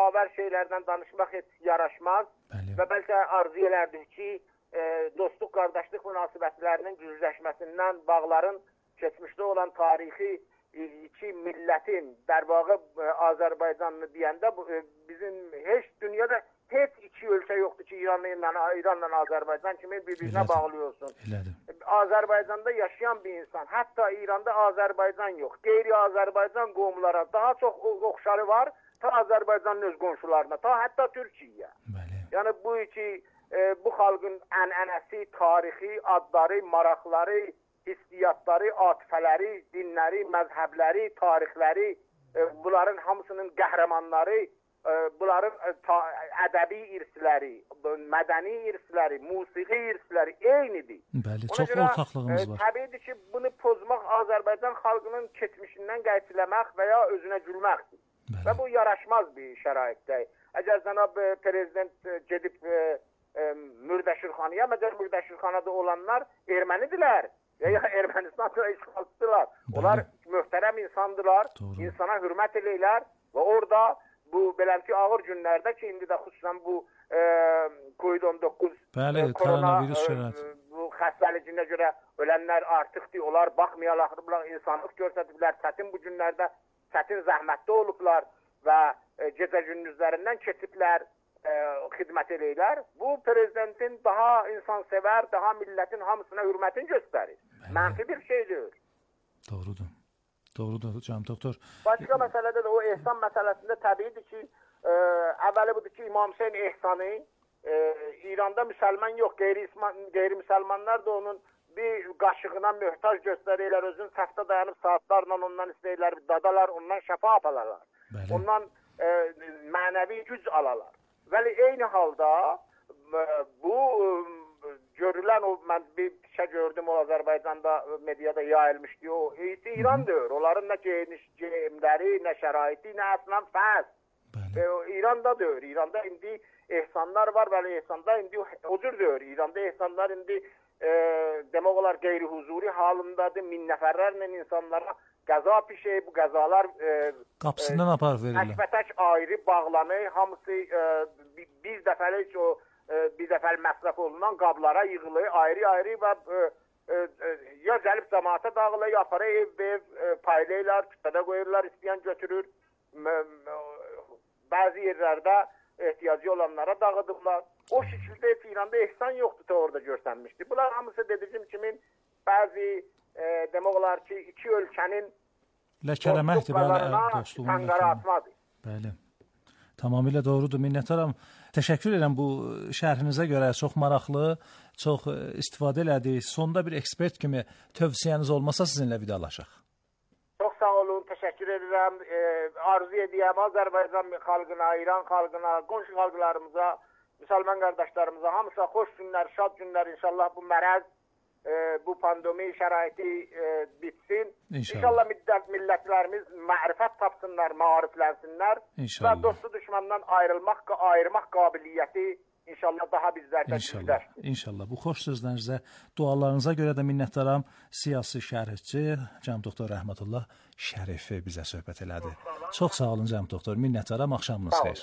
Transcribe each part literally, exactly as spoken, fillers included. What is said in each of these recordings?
balavər şeylərdən danışmaq heç yaraşmaz. Bəli. Və bəlkə arzu elərdik ki, e, dostluq, qardaşlıq münasibətlərinin gücləşməsindən bağların keçmişdə olan tarixi iki millətin dərvağı Azərbaycanlı deyəndə bu, e, bizim heç dünyada heç iki ölkə yoxdur ki, İranla, İranla Azərbaycan kimi bir-birinə bağlıyorsun. Elədir. Azərbaycanda yaşayan bir insan, hətta İranda Azərbaycan yox, qeyri-Azərbaycan qovumlara daha çox oxşarı var, ta Azərbaycanın öz qonşularına, ta hətta Türkiyəyə. Yəni bu iki, e, bu xalqın ənənəsi, tarixi, adları, maraqları, hissiyatları, atifələri, dinləri, məzhəbləri, tarixləri, e, bunların hamısının qəhrəmanları, bunların ədəbi irsləri, mədəni irsləri, musiqi irsləri eynidir. Bəli, çox ortaqlığımız var. Təbiidir ki, bunu pozmaq Azərbaycan xalqının keçmişindən qayıtlamaq və ya özünə gülməkdir. Bəli. Və bu yaraşmaz bir şəraitdə. Əgər cənab prezident gedib e, e, Mürdəşirxanaya, məgər Mürdəşirxanada olanlar ermənidirlər və ya Ermənistan'da işğalçıdırlar. Onlar möhtərəm insandırlar, doğru. İnsana hürmət eləyirlər və orada bu beləmki ağır günlərdə ki, indi də xüsusən bu e, Covid on doqquz Bəli, e, korona e, bu xəstəliyə görə ölənlər artıqdır. Onlar baxmayarlar, insanlıq göstəriblər. Çətin bu günlərdə çətin zəhmətdə olublar və e, gecə gündüzlərindən keçiblər, e, xidmət eləyirlər. Bu prezidentin daha insansevər, daha millətin hamısına hürmətini göstərir. Bəli. Mənfi bir şeydir. Doğrudur. Doğrudur canım doktor. Başqa məsələdə də o ehsan məsələsində təbiidir ki, e, əvvəli budur ki, İmam Hüseyin ehsanı e, İranda müsəlman yox, qeyri-müsəlmanlar da onun bir qaşığına möhtac göstərirlər, özün səfdə dayanıb saatlarla ondan istəyirlər, dadalar, ondan şəfa apalarlar. Bəli. Ondan e, mənəvi güc alalar. Vəli eyni halda e, bu e, görülən o, mən bir şey gördüm o Azərbaycanda mediada yayılmışdı, o iyisi İrandır. Onların nə geyimləri, nə şəraiti, nə əslən fəz. E, İrandadır. İranda indi ehsanlar var, bəli ehsanda indi o cürdür. İranda ehsanlar indi e, demək olar qeyri-huzuri halındadır. Min nəfərlərlə insanlara qəza pişəyib, bu qəzalar e, qapısından e, apar verirlər. Tək-bətək ayrı bağlanır. Hamısı e, bir, bir dəfəlik o bir dəfəli məsrəf olunan qablara yığılır, ayrı-ayrı və e, e, ya gəlib cəmaata dağılır, ya para ev-ev e, paylayırlar, kütlədə qoyurlar, istəyən götürür. M bəzi yerlərdə ehtiyacı olanlara dağıdıblar. O şəkildə İranda ehsan yoxdur da orada görsənmişdi. Bunlar hamısı dediyim kimi bəzi e, demək olar ki, iki ölkənin ləkələməkdir, dostluğuna təngara atmadır. Bəli. Tamamilə doğrudur. Minnətdaram. Təşəkkür edirəm bu şərhinizə görə. Çox maraqlı, çox istifadə elədik. Sonda bir ekspert kimi tövsiyəniz olmasa sizinlə vidalaşaq. Çox sağ olun. Təşəkkür edirəm. E, arzu edirəm Azərbaycan xalqına, İran xalqına, qonşu xalqlarımıza, müsəlman qardaşlarımıza hamısına xoş günlər, şad günlər. İnşallah bu mərəz, e, bu pandemi şəraiti e, bitsin. İnşallah, İnşallah millət, millətlərimiz mərifət tapsınlar, maariflənsinlər. İnşallah. Və dostu düşmandan ayrılmaq, ayırmaq qabiliyyəti İnşallah daha bizlərdə gücləşdir. İnşallah. Bu xoş sözlərinizə, dualarınıza görə də minnətdaram. Siyasi şərhçi cənab doktor Rəhmətullah Şərifi bizə söhbət elədi. Çox sağ olun cənab doktor. Minnətdaram. Axşamınız xeyir.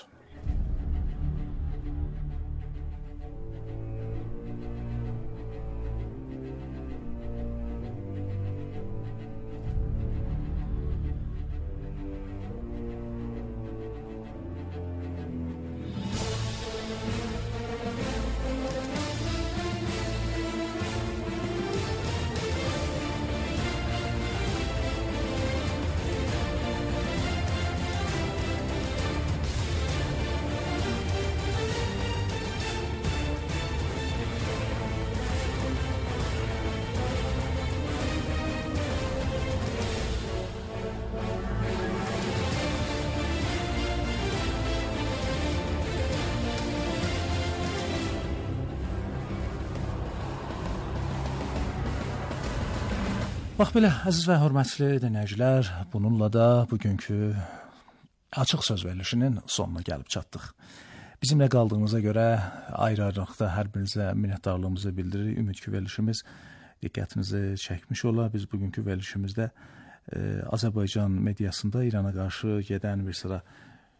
Bax belə, əziz və hörmətli dinləyicilər, bununla da bugünkü açıq söz verilişinin sonuna gəlib çatdıq. Bizimlə qaldığınıza görə ayrı-ayrılıqda hər birinizə minnətdarlığımızı bildiririk. Ümid ki, verilişimiz diqqətinizi çəkmiş ola. Biz bugünkü verilişimizdə e, Azərbaycan mediasında İrana qarşı gedən bir sıra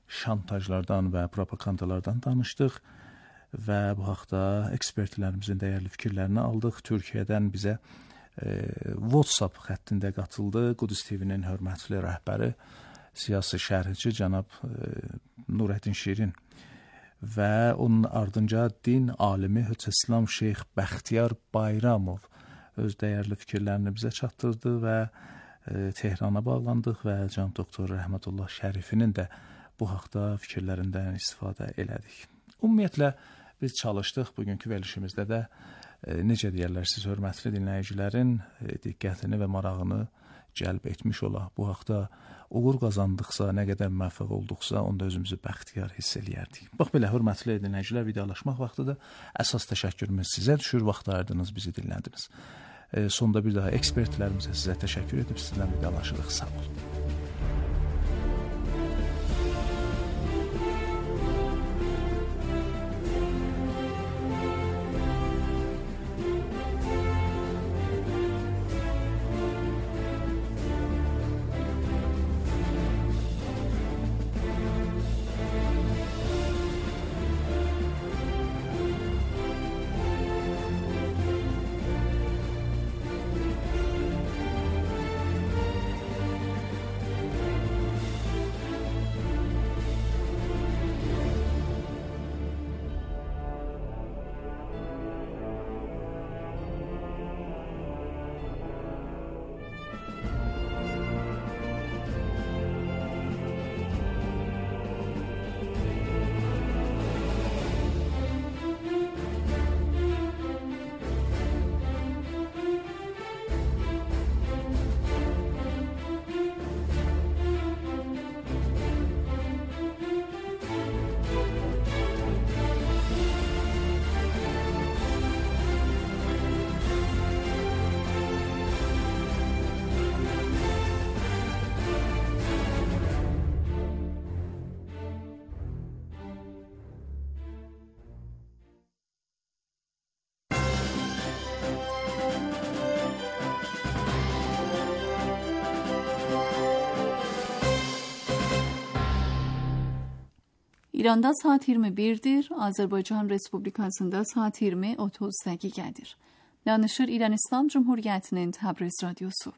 şantajlardan və propagandalardan danışdıq və bu haqda ekspertlərimizin dəyərli fikirlərini aldıq. Türkiyədən bizə e, WhatsApp xəttində qatıldı Qudüs T V-nin hörmətli rəhbəri, siyasi şərhçi cənab e, Nurəddin Şirin və onun ardınca din alimi Höçəslam Şeyx Bəxtiyar Bayramov öz dəyərli fikirlərini bizə çatdırdı və e, Tehrana bağlandıq və cənab doktor Rəhmətullah Şərifinin də bu haqda fikirlərindən istifadə elədik. Ümumiyyətlə biz çalışdıq bugünkü verilişimizdə də e, necə deyərlər siz hörmətli dinləyicilərin e, diqqətini və marağını cəlb etmiş ola. Bu haqda uğur qazandıqsa, nə qədər müvəffəq olduqsa, onda özümüzü bəxtiyar hiss eləyərdik. Bax belə, hörmətli dinləyicilər, vidalaşmaq vaxtıdır. Əsas təşəkkürümüz sizə düşür, vaxt ayırdınız, bizi dinlədiniz. E, sonda bir daha ekspertlərimizə sizə təşəkkür edib sizlə vidalaşırıq. Sağ olun. İranda saat iyirmi birdir, Azərbaycan Respublikasında saat iyirmi otuz dəqiqədir. Danışır İran İslam Cumhuriyyətinin Təbriz Radyosu.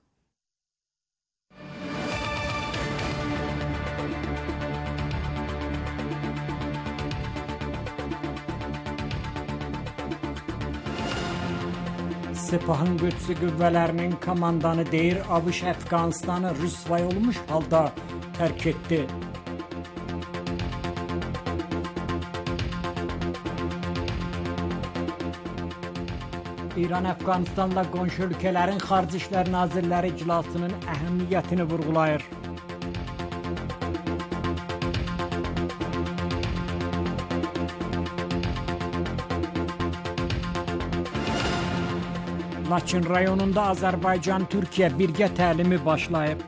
Sepahın Qüdsi qüvvələrinin komandanı deyir, ABŞ Əfqanistanı rüsvay olmuş halda tərk etdi. İran Əfqanistanla qonşu ölkələrin Xarici İşlər Nazirləri iclasının əhəmiyyətini vurğulayır. Laçın rayonunda Azərbaycan-Türkiyə birgə təlimi başlayıb.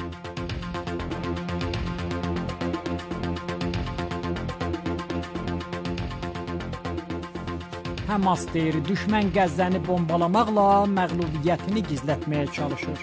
Həmas deyir, düşmən Qəzzəni bombalamaqla məğlubiyyətini gizlətməyə çalışır.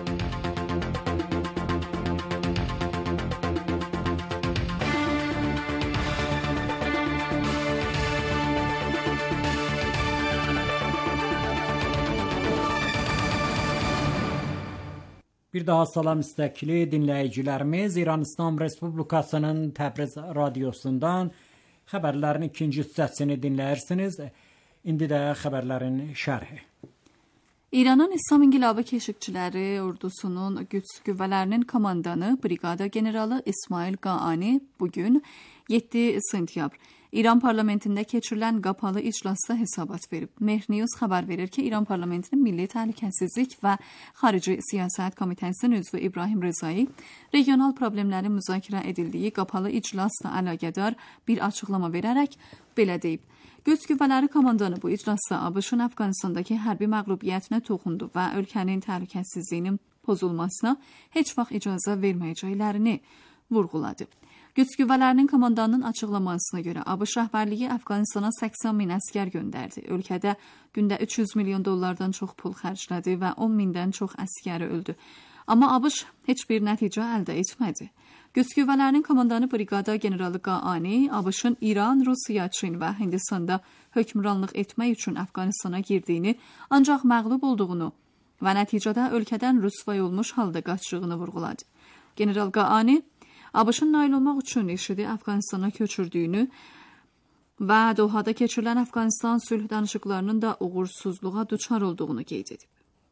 Bir daha salam istəkli dinləyicilərimiz, İran İslam Respublikasının Təbriz Radyosundan xəbərlərin ikinci hissəsini dinləyirsiniz. İndi də xəbərlərin şərhi. İranın İslam İnqilabı Keşikçiləri ordusunun Qüds qüvvələrinin komandanı briqada generalı İsmail Qaani bugün yeddi sentyabr İran parlamentində keçirilən qapalı iclasda hesabat verib. Mehr News xəbər verir ki, İran parlamentinin Milli Təhlükəsizlik və Xarici Siyasət Komitəsinin üzvü İbrahim Rezai regional problemlərin müzakirə edildiyi qapalı iclasla əlaqədar bir açıqlama verərək belə deyib. Qüds qüvvələri komandanı bu iclasda ABŞ-ın Əfqanistandakı hərbi məğlubiyyətinə toxundu və ölkənin təhlükəsizliyinin pozulmasına heç vaxt icazə verməyəcəklərini vurğuladı. Qüds qüvvələrinin komandanının açıqlamasına görə ABŞ rəhbərliyi Əfqanistana səksən min əsgər göndərdi. Ölkədə gündə üç yüz milyon dollardan çox pul xərclədi və on mindən çox əsgəri öldü. Amma ABŞ heç bir nəticə əldə etmədi. Güc qüvvələrinin komandanı briqada generalı Qaani ABŞ-ın İran, Rusiya, Çin və Hindistanda hökmranlıq etmək üçün Əfqanistana girdiyini, ancaq məğlub olduğunu və nəticədə ölkədən rüsvay olmuş halda qaçdığını vurğuladı. General Qaani ABŞ-ın nail olmaq üçün IŞİD-i Əfqanistana köçürdüyünü və Dohada keçirilən Əfqanistan sülh danışıqlarının da uğursuzluğa düçar olduğunu qeyd edib.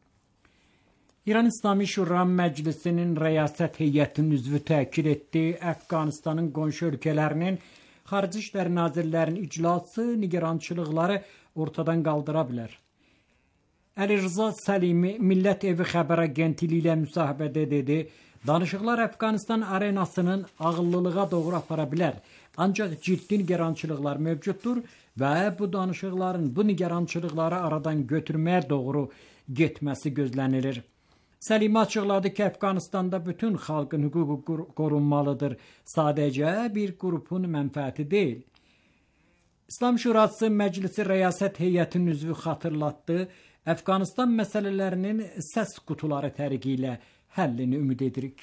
İran İslami Şura Məclisinin Rəyasət Heyətinin üzvü təkid etdi, Əfqanistanın qonşu ölkələrinin Xarici İşlər Nazirlərinin iclası nigarançılıqları ortadan qaldıra bilər. Əli Rıza Səlimi Millət Evi xəbər agentliyi ilə müsahibədə dedi, danışıqlar Əfqanistan arenasının ağıllılığa doğru apara bilər. Ancaq ciddi nigarançılıqlar mövcuddur və bu danışıqların bu nigarançılıqları aradan götürməyə doğru getməsi gözlənilir. Səlimi açıqladı ki, Əfqanistanda bütün xalqın hüququ qorunmalıdır. Sadəcə bir qrupun mənfəəti deyil. İslam Şurası Məclisi Rəyasət Heyətinin üzvü xatırlatdı, Əfqanistan məsələlərinin səs qutuları tərqi ilə həllini ümid edirik.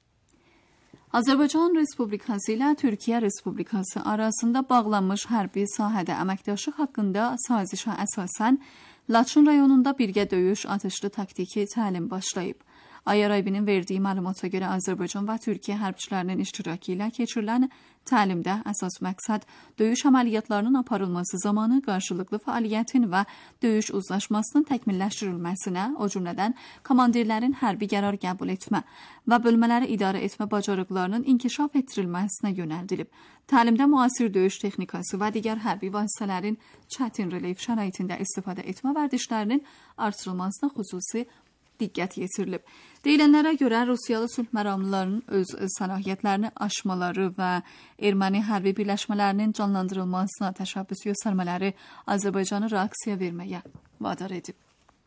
Azərbaycan Respublikası ilə Türkiyə Respublikası arasında bağlanmış hərbi sahədə əməkdaşlıq haqqında sazişə əsasən Laçın rayonunda birgə döyüş atışlı taktiki təlim başlayıb. Ayaraybi'nin verdiyi məlumata görə Azərbaycan və Türkiyə hərbçilərinin iştirakı ilə keçirilən təlimdə əsas məqsəd döyüş əməliyyatlarının aparılması zamanı qarşılıqlı fəaliyyətin və döyüş uzlaşmasının təkmilləşdirilməsinə, o cümlədən komandirlərin hərbi qərar qəbul etmə və bölmələri idarə etmə bacarıqlarının inkişaf etdirilməsinə yönəldilib. Təlimdə müasir döyüş texnikası və digər hərbi vasitələrin çətin relyef şəraitində istifadə etmə vərdişlərinin artırılmasına xüsusi diqqət yetirilib. Deyilənlərə görə Rusiyalı sülh məramlılarının öz səlahiyyətlərini aşmaları və erməni hərbi birləşmələrinin canlandırılmasına təşəbbüs göstərmələri Azərbaycanı reaksiya verməyə vadar edib.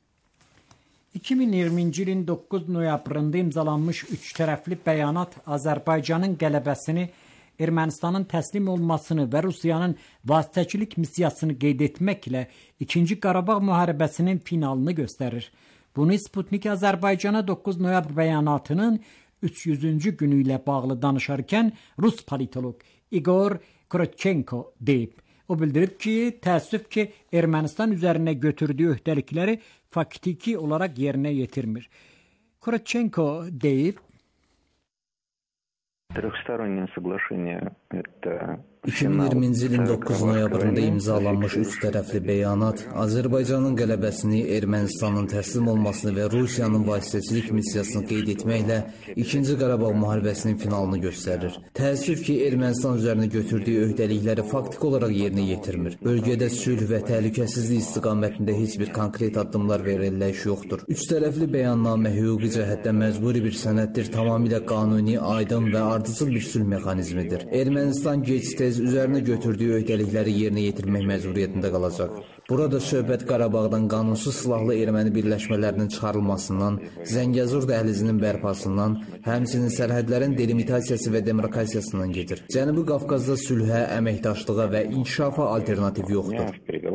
iki min iyirminci ilin doqquz noyabrında imzalanmış üç tərəfli bəyanat Azərbaycanın qələbəsini, Ermənistanın təslim olmasını və Rusiyanın vasitəçilik missiyasını qeyd etməklə ikinci Qarabağ müharibəsinin finalını göstərir. Bunu Sputnik Azərbaycana doqquz noyabr bəyanatının üç yüzüncü günü ilə bağlı danışarkən Rus politolog Igor Krotchenko deyib. O bildirib ki, təəssüf ki, Ermənistan üzərinə götürdüyü öhdəlikləri faktiki olaraq yerinə yetirmir. Krotchenko deyib, Трехстороннее соглашение – это iki min iyirminci ilin doqquz noyabrında imzalanmış üç tərəfli bəyanat Azərbaycanın qələbəsini, Ermənistanın təslim olmasını və Rusiyanın vasitəçilik missiyasını qeyd etməklə ikinci Qarabağ müharibəsinin finalını göstərir. Təəssüf ki, Ermənistan üzərinə götürdüyü öhdəlikləri faktik olaraq yerinə yetirmir. Bölgədə sülh və təhlükəsizlik istiqamətində heç bir konkret addımlar və irəliləyiş yoxdur. Üç tərəfli bəyannamə hüquqi cəhətdən məcburi bir sənəddir, tamamilə qanuni, aydın və ardıcıl bir sülh mexanizmidir. Ermənistan gec-tez üzərinə götürdüyü öhdəlikləri yerinə yetirmək məcburiyyətində qalacaq. Burada söhbət Qarabağdan qanunsuz silahlı erməni birləşmələrinin çıxarılmasından, Zəngəzur dəhlizinin bərpasından, həmçinin sərhədlərin delimitasiyası və demarkasiyasından gedir. Cənubi Qafqazda sülhə, əməkdaşlığa və inkişafa alternativ yoxdur.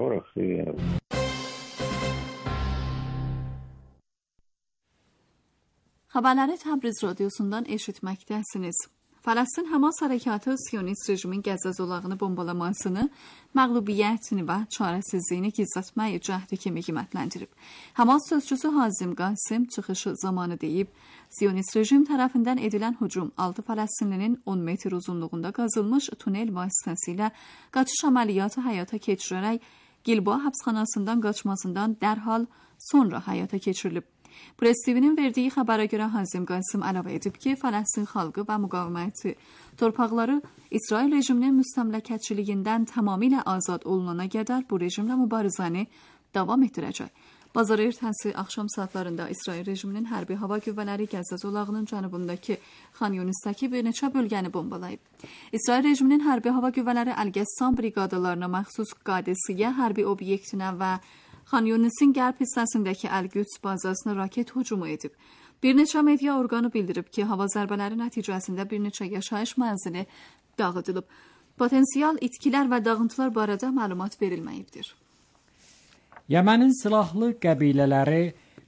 Xəbərləri Təbriz radiosundan eşitməkdəsiniz. Fələstin Həmas hərəkatı Siyonist rejimin Qəzza zolağını bombalamasını, məğlubiyyətini və çarəsizliyini gizlətmək cəhdi kimi qiymətləndirib. Həmas sözçüsü Hazim Qasim çıxışı zamanı deyib, Siyonist rejim tərəfindən edilən hücum altı Fələstinlinin on metr uzunluğunda qazılmış tunel vasitəsilə qaçış əməliyyatı həyata keçirərək Gilboa həbsxanasından qaçmasından dərhal sonra həyata keçirilib. Press T V-nin verdiyi xəbərə görə Hazim Qasim əlavə edib ki, Fələstin xalqı və müqaviməti torpaqları İsrail rejiminin müstəmləkəçiliyindən tamamilə azad olunana qədər bu rejimlə mübarizəni davam etdirəcək. Bazar ertəsi axşam saatlarında İsrail rejiminin hərbi hava qüvvələri Qəzza zolağının cənubundakı Xan Yunisdəki bir neçə bölgəni bombalayıb. İsrail rejiminin hərbi hava qüvvələri Əl-Qəssam briqadalarına məxsus Qadisiyyə hərbi obyektinə və Xan Yunisin qərb hissəsindəki Əl-Qüds bazasına raket hücumu edib. Bir neçə media orqanı bildirib ki, hava zərbələri nəticəsində bir neçə yaşayış mənzili dağıdılıb. Potensial itkilər və dağıntılar barədə məlumat verilməyibdir. Yəmənin silahlı qəbilələri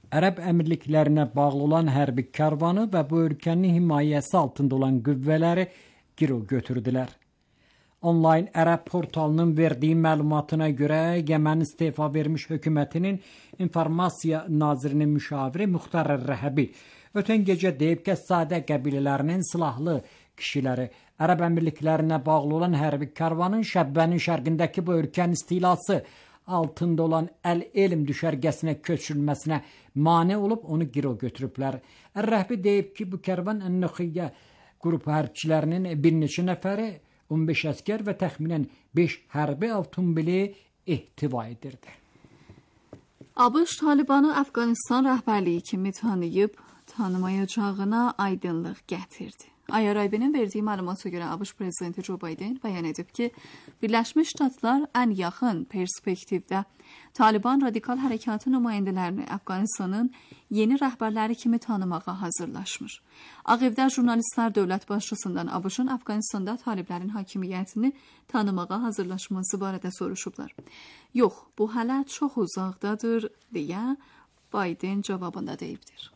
Ərəb Əmirliklərinə bağlı olan hərbi karvanı və bu ölkənin himayəsi altında olan qüvvələri girov götürdülər. Online Ərəb portalının verdiyi məlumatına görə Yəmən istefa vermiş hökumətinin informasiya nazirinin müşaviri Muxtar Rəhəbi ötən gecə deyib ki, sadə qəbilələrinin silahlı kişiləri Ərəb Əmirliklərinə bağlı olan hərbi karvanın Şəbbənin şərqindəki bu ölkənin istilası altında olan Əl-Elm düşərgəsinə köçürülməsinə mane olub, onu girov götürüblər. Rəhbi deyib ki, bu kərvan Ən-Nuxiyyə qrupu hərbçilərinin bir neçə nəfəri, on beş əskər və təxminən beş hərbi avtomobili ehtiva edirdi. ABŞ Talibanı Əfqanistan rəhbərliyi kimi tanıyıb, tanımayacağına aydınlıq gətirdi. I R I B-nin verdiyi məlumata görə ABŞ prezidenti Joe Biden bəyan edib ki, Birləşmiş Ştatlar ən yaxın perspektivdə Taliban radikal hərəkatı nümayəndələrini Əfqanistanın yeni rəhbərləri kimi tanımağa hazırlaşmır. Ağ Evdə jurnalistlər dövlət başçısından ABŞ-ın Əfqanistanda taliblərin hakimiyyətini tanımağa hazırlaşması barədə soruşublar. Yox, bu hələ çox uzaqdadır, deyə Biden cavabında deyibdir.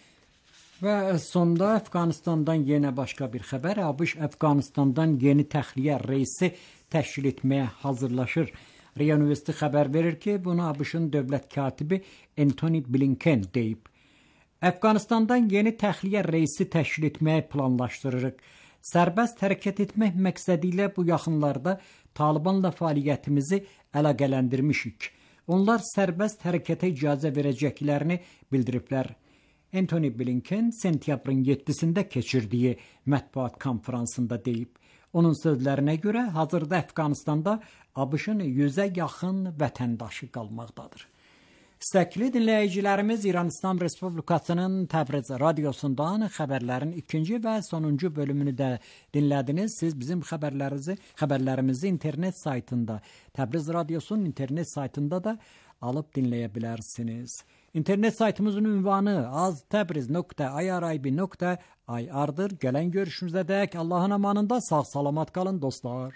Və sonda Əfqanistandan yenə başqa bir xəbər. ABŞ Əfqanistandan yeni təxliyə reysi təşkil etməyə hazırlaşır. RIA Universiteti xəbər verir ki, bunu ABŞ-ın dövlət katibi Antony Blinken deyib. Əfqanistandan yeni təxliyə reysi təşkil etməyi planlaşdırırıq. Sərbəst hərəkət etmək məqsədi ilə bu yaxınlarda Talibanla fəaliyyətimizi əlaqələndirmişik. Onlar sərbəst hərəkətə icazə verəcəklərini bildiriblər. Antony Blinken sentyabrın yeddisində keçirdiyi mətbuat konferansında deyib. Onun sözlərinə görə hazırda Əfqanistanda ABŞ-ın yüzə yaxın vətəndaşı qalmaqdadır. Sevgili dinləyicilərimiz, İran İslam Respublikasının Təbriz radiosundan xəbərlərin ikinci və sonuncu bölümünü də dinlədiniz. Siz bizim xəbərlərimizi, xəbərlərimizi internet saytında, Təbriz radiosunun internet saytında da alıb dinləyə bilərsiniz. İnternet saytımızın ünvanı aztebriz nöqtə irib nöqtə ir'dır. Gələn görüşümüzə dək Allahın amanında sağ salamat qalın dostlar.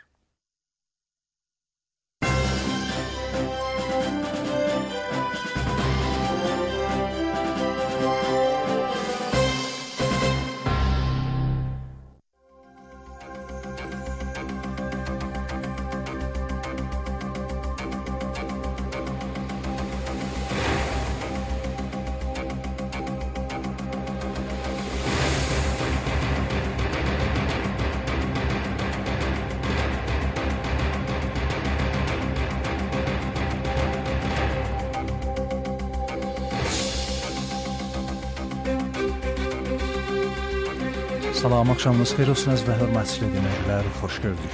Salam, axşamınız xeyir olsun əziz və hörmətli dinləyicilər, xoş gördük.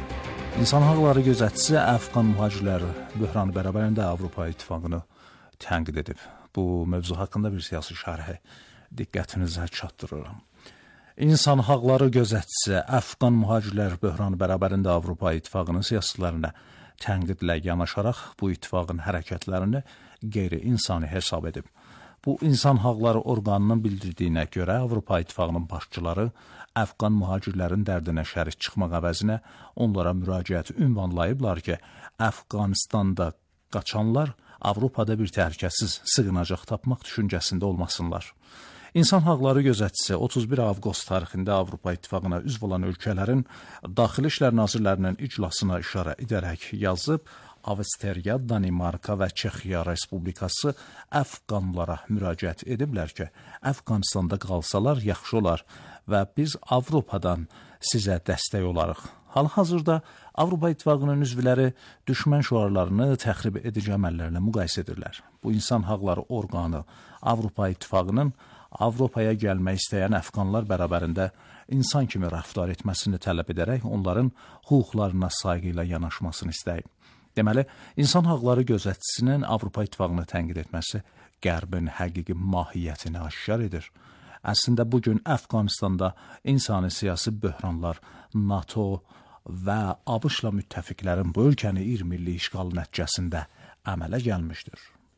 İnsan haqları gözətçisi Əfqan mühacirləri böhranı bərabərində Avropa İttifaqını tənqid edib. Bu mövzu haqqında bir siyasi şərhi diqqətinizə çatdırıram. İnsan haqları gözətçisi Əfqan mühacirlər böhranı bərabərində Avropa İttifaqının siyasətlərinə tənqidlə yanaşaraq bu ittifaqın hərəkətlərini qeyri-insani hesab edib. Bu insan haqları orqanının bildirdiyinə görə Avropa İttifaqının başçıları Əfqan mühacirlərin dərdinə şərik çıxmaq əvəzinə onlara müraciət ünvanlayıblar ki, Əfqanistanda qaçanlar Avropada bir təhlükəsiz sığınacaq tapmaq düşüncəsində olmasınlar. İnsan haqları gözətçisi otuz bir avqust tarixində Avropa İttifaqına üzv olan ölkələrin Daxili İşlər Nazirlərinin iclasına işarə edərək yazıb, Avstriya, Danimarka və Çexiya Respublikası Əfqanlara müraciət ediblər ki, Əfqanistanda qalsalar yaxşı olar və biz Avropadan sizə dəstək olarıq. Hal-hazırda Avropa İttifaqının üzvləri düşmən şüarlarını təxrib edici əməllərlə müqayisə edirlər. Bu insan haqları orqanı Avropa İttifaqının Avropaya gəlmək istəyən əfqanlar bərabərində insan kimi rəftar etməsini tələb edərək onların hüquqlarına sayğı ilə yanaşmasını istəyib. Deməli, insan haqları gözətçisinin Avropa İttifaqını tənqid etməsi Qərbin həqiqi mahiyyətini aşkar edir. Əslində, bugün Əfqanistanda insani siyasi böhranlar NATO və ABŞ-la müttəfiqlərin bu ölkəni iyirmi illik işğalı nəticəsində əmələ gəlmişdir.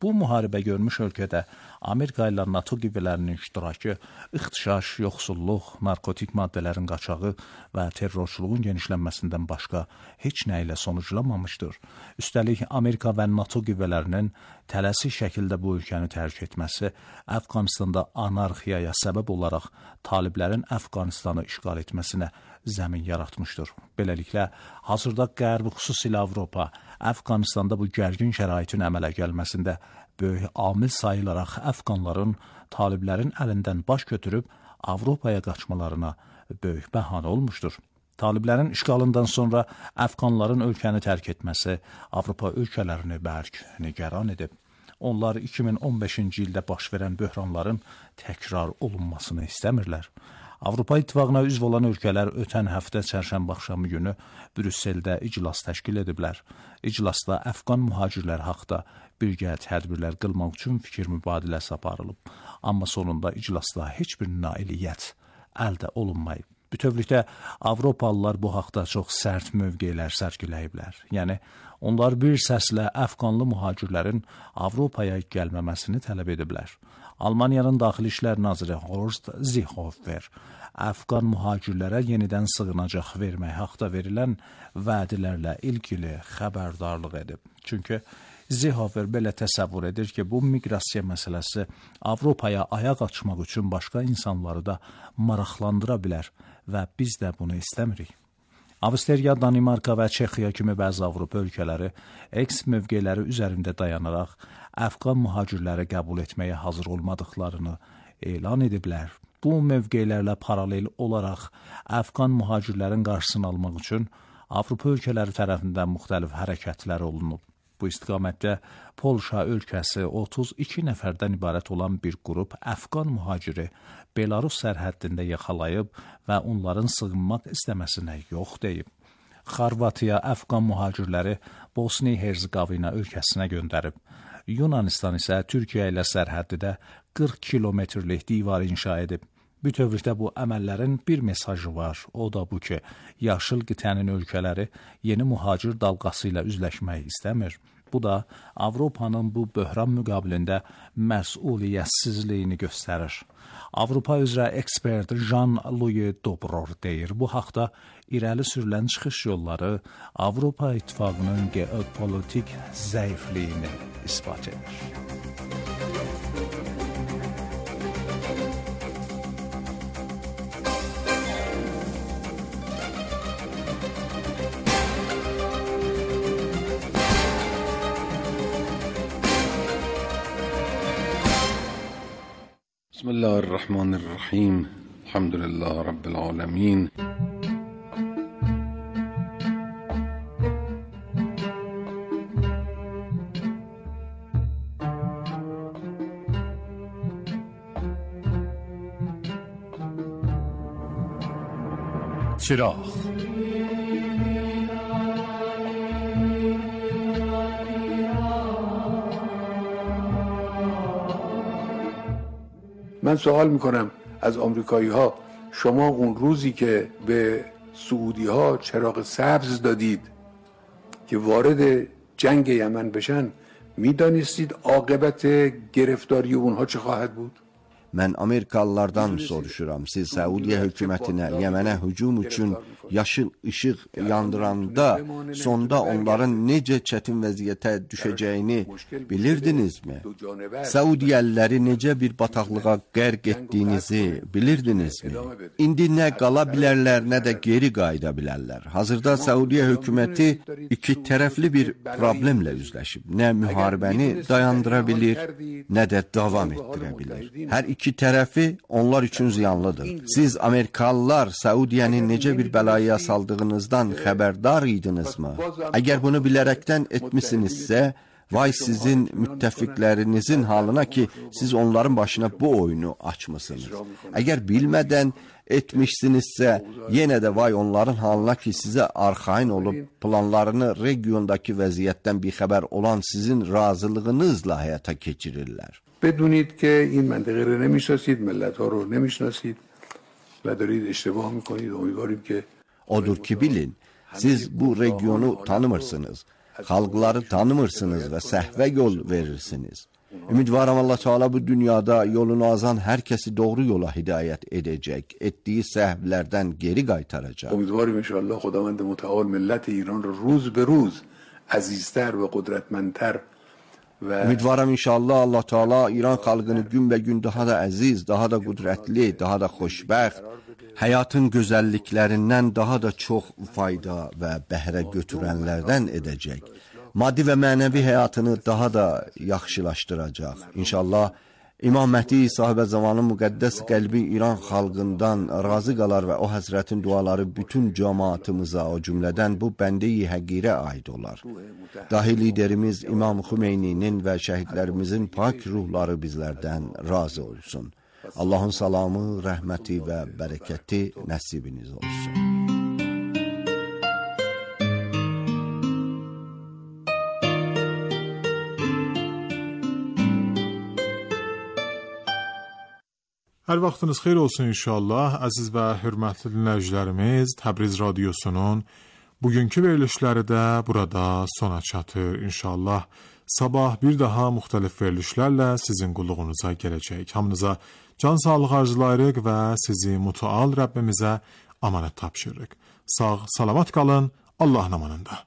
Bu müharibə görmüş ölkədə Amerika ilə NATO qüvvələrinin iştirakı ixtişaş, yoxsulluq, narkotik maddələrin qaçağı və terrorçuluğun genişlənməsindən başqa heç nə ilə sonuclanmamışdır. Üstəlik, Amerika və NATO qüvvələrinin tələsik şəkildə bu ölkəni tərk etməsi Əfqanistanda anarxiyaya səbəb olaraq taliblərin Əfqanistanı işğal etməsinə zəmin yaratmışdır. Beləliklə, hazırda Qərb, xüsusilə Avropa, Əfqanistanda bu gərgin şəraitin əmələ gəlməsində böyük amil sayılaraq Əfqanların taliblərin əlindən baş götürüb Avropaya qaçmalarına böyük bəhanə olmuşdur. Taliblərin işğalından sonra Əfqanların ölkəni tərk etməsi Avropa ölkələrini bərk nigaran edib. Onlar iki min on beşinci ildə baş verən böhranların təkrar olunmasını istəmirlər. Avropa İttifaqına üzv olan ölkələr ötən həftə çərşənbə axşamı günü Brüsseldə iclas təşkil ediblər. İclasda Əfqan mühacirlər haqda birgə tədbirlər qılmaq üçün fikir mübadiləsi aparılıb. Amma sonunda iclasda heç bir nailiyyət əldə olunmayıb. Bütövlükdə Avropalılar bu haqda çox sərt mövqelər sərgiləyiblər. Yəni, onlar bir səslə Əfqanlı mühacirlərin Avropaya gəlməməsini tələb ediblər. Almaniyanın Daxili İşlər naziri Horst Seehofer Əfqan mühacirlərə yenidən sığınacaq vermək haqda verilən vədlərlə ilgili xəbərdarlıq edib. Çünki Seehofer belə təsəvvür edir ki, bu miqrasiya məsələsi Avropaya ayaq açmaq üçün başqa insanları da maraqlandıra bilər və biz də bunu istəmirik. Avstriya, Danimarka və Çexiya kimi bəzi Avropa ölkələri eks mövqeləri üzərində dayanaraq Əfqan mühacirləri qəbul etməyə hazır olmadıqlarını elan ediblər. Bu mövqelərlə paralel olaraq Əfqan mühacirlərin qarşısını almaq üçün Avropa ölkələri tərəfindən müxtəlif hərəkətlər olunub. Bu istiqamətdə Polşa ölkəsi otuz iki nəfərdən ibarət olan bir qrup Əfqan mühaciri Belarus sərhəddində yaxalayıb və onların sığınmaq istəməsinə yox deyib. Xorvatiya Əfqan mühacirləri Bosniya-Herzegovina ölkəsinə göndərib. Yunanistan isə Türkiyə ilə sərhəddidə qırx kilometrlik divar inşa edib. Bütövlükdə bu əməllərin bir mesajı var, o da bu ki, yaşıl qitənin ölkələri yeni mühacir dalğası ilə üzləşmək istəmir. Bu da Avropanın bu böhran müqabilində məsuliyyətsizliyini göstərir. Avropa üzrə ekspert Jean-Louis Dobror deyir, bu haqda irəli sürülən çıxış yolları Avropa İttifaqının geopolitik zəifliyini isbat edir. Bismillahirrahmanirrahim. Elhamdülillah Rabbil alemin. چراغ من سوال میکنم از آمریکایی ها، شما اون روزی که به سعودی ها چراغ سبز دادید که وارد جنگ یمن بشن، میدانستید عاقبت گرفتاری اونها چه خواهد بود؟ Mən Amerikalılardan soruşuram, siz Səudiyyə hökumətinə Yəmənə hücum üçün yaşıl işıq yandıranda sonda onların necə çətin vəziyyətə düşəcəyini bilirdinizmi? Səudiyyəliləri necə bir bataqlığa qərq etdiyinizi bilirdinizmi? İndi nə qala bilərlər, nə də geri qayıda bilərlər. Hazırda Səudiyyə hökuməti iki tərəfli bir problemlə üzləşib. Nə müharibəni dayandıra bilir, nə də davam etdirə bilir. Hər iki İki tərəfi onlar üçün ziyanlıdır. Siz Amerikalılar Səudiyyəni necə bir bəlaya saldığınızdan xəbərdar idinizmi? Əgər bunu bilərəkdən etmisinizsə, vay sizin müttəfiqlərinizin halına ki, siz onların başına bu oyunu açmısınız. Əgər bilmədən etmişsinizsə, yenə də vay onların halına ki, sizə arxain olub planlarını regiondakı vəziyyətdən bir xəbər olan sizin razılığınızla həyata keçirirlər. بدونید که این منطقه رو نمیشناسید، ملت ها رو نمیشناسید و دارید اشتباه میکنید. امیدواریم که Odur ki bilin, siz bu regionu tanımırsınız, xalqları tanımırsınız və səhvə yol verirsiniz. Ümidvaram Allah Teala bu dünyada yolunu azan herkesi doğru yola hidayet edecek, ettiği sehvlerden geri qaytaracak. امیدواریم inşallah خداوند متعال ملت ایران رو روز به روز عزیزتر و قدرتمندتر ve Ümidvaram inşallah Allah Teala İran xalqını gün və gün daha da əziz, daha da qudrətli, daha da xoşbəxt, həyatın gözəlliklərindən daha da çox fayda və bəhrə götürənlərdən edəcək. Maddi və mənəvi həyatını daha da yaxşılaşdıracaq. İnşallah İmam Məhdi sahibə zamanın müqəddəs qəlbi İran xalqından razı qalar və o həzrətin duaları bütün cəmaatımıza, o cümlədən bu bəndə-i həqirə aid olar. Dahi liderimiz İmam Xumeyninin və şəhidlərimizin pak ruhları bizlərdən razı olsun. Allahın salamı, rəhməti və bərəkəti nəsibiniz olsun. Hər vaxtınız xeyir olsun inşallah. Əziz və hörmətli dinləyicilərimiz, Təbriz radiosunun bugünkü verilişləri də burada sona çatır inşallah. Sabah bir daha müxtəlif verilişlərlə sizin qulluğunuza gələcək. Hamınıza can sağlıq arzulayırıq və sizi mütəal Rəbbimizə amanət tapşırırıq. Sağ, salamat qalın, Allahın amanında.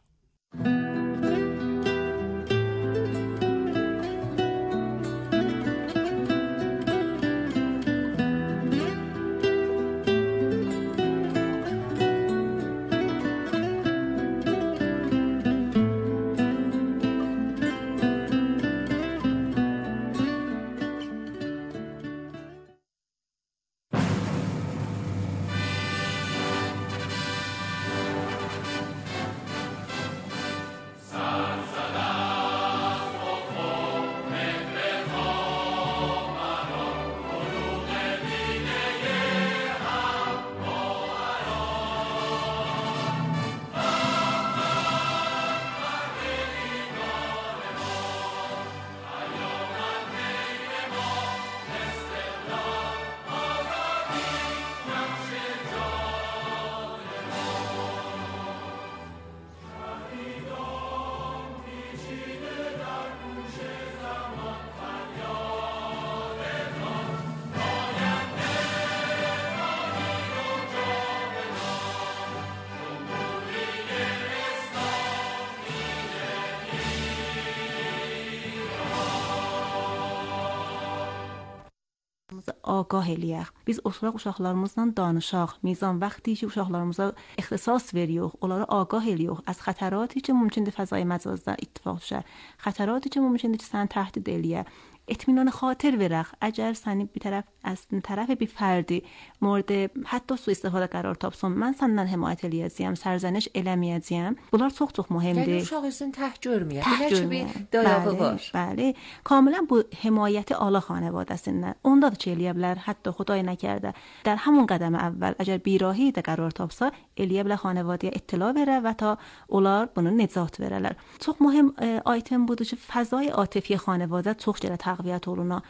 Ağah eləyək. Biz oturaq uşaqlarımızla danışaq. Mizan vaxtı ki uşaqlarımıza ixtisas veririk, onları ağah eləyirik az xətəraتی ki mümkündür fəzai məcazda ittifaq düşər. Xətəraتی ki mümkündür ki səni təhdid eləyə. اطمینان خاطر verək. Əgər səni bir tərəf از طرف bir fərdi مورد حتی سوء استفاده قرار tapsın, mən səndən himayət eləyəcəyəm, sərzəniş eləməyəcəyəm. Bunlar çox-çox mühümdür. Yəni uşaq özünü təhqir görməyək. Belə ki bir dayağı var. Bəli, kamilən bu himayəti ala xanavadəsindən. Onda da ki eləyə bilər, hətta Xuday nəkərdə. در همون قدم اول اگر بیراهی də qərar tapsa, eləyə bilər xanavadəyə ittila verə və ta onlar bunu nicat verələr. Çox mühüm aytem budur ki, fəzای عاطفی xanavadə çox gələ تقویت ارونا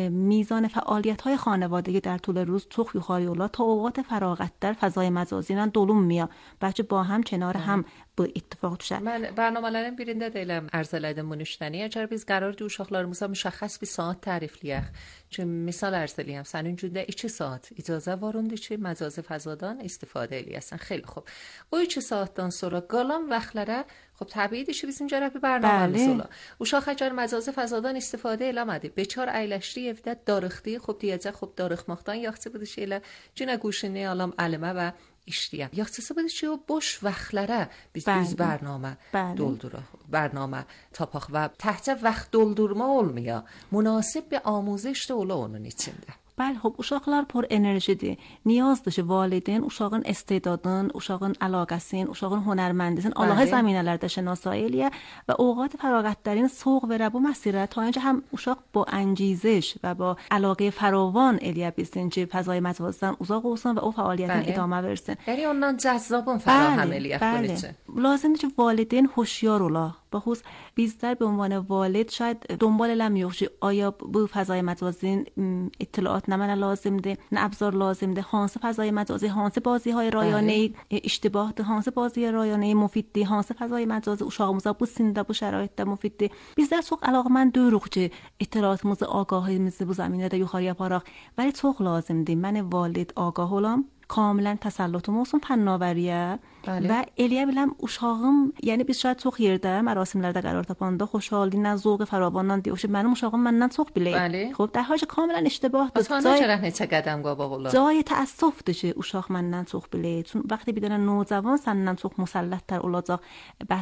میزان فعالیت های خانوادگی در طول روز çok yuxarı olar ta اوقات fərağətlər fəzai məcazi ilə dolunmuyor. Bəlkə با هم کنار هم bu ittifaq düşər. Mən برنامələrin birində də elə ərz elədim bunu işləni. Əgər biz qərardı uşaqlarımıza müşəxəs bir saat tərifləyək. Çünki misal ərz eləyəm, sənin gündə iki saat icazə varındır ki, məcazi fəzadan istifadə eləyəsən. Xeyli خوب. O iki saatdan sonra qalan vaxtlara خب طبیعیه که bizim gərək bir برنامه‌miz ola. Uşaq əgər məcazi fəzadan istifadə eləmədi, bekar əyləşdi evdə darıxdı, خب deyəcək, خب darıxmaqdan yaxşı budur ki, elə günə qoşunu alam əlimə və işləyəm. Yaxşısı budur ki, o boş vaxtlara biz düz برنامه dolduraq, برنامه tapaq və təhcə vaxt doldurma olmuyor. Münasib bir آموزش də ola onun içində. بله خب uşaqlar پر انرژیdir. نیازdır ki valideyn uşağın istedadını, uşağın əlaqəsini, uşağın hünərməndisini Allah zəminələrdə şənasایی eləyə və اوقات fərağətlərini soğuq verə bu məsirə ta اینجا هم uşaq با انگیزش و با علاقه فراوان eləyə bilsin ki, fəzai məcazdan uzaq olsun və o fəaliyyətin idamə versin. Yəni ondan cəzzabın fərahəm eləyək bunun üçün. لازمdır ki valideyn xoşyar ola. بخصوص بیشتر به عنوان والد شاید دنبال لم یوشی آیا bu فضای مجازی اطلاعات نه لازم ده نه ابزار لازم ده hansı فضای مجازی hansı بازی های رایانه اشتباه ده hansı بازی رایانه مفید ده hansı فضای مجازی uşağımıza bu sində bu şəraitdə müfiddir. Bizlər çox əlaqəmən deyirik ki, اطلاعاتımızı, آگاهیmizi bu zəminədə yuxarıya aparaq, ولی çox lazımdır. Mən valid آگاه olam. کاملا تسلطم olsun فناوریه و الیه biləm uşağım, yəni biz şayad çox yerdə mərasimlərdə qərar tapanda xoşhallıqla, zövq faravandan deyir ki, mənim uşağım məndən çox bilir. خب در حالی کاملا اشتباهdır. چرا neçə qədəm qabaq olar? جای تأسفdır ki, uşaq məndən çox bilir. Çünki وقتی بدون نوجوان səndən çox مسلط‌تر olacaq.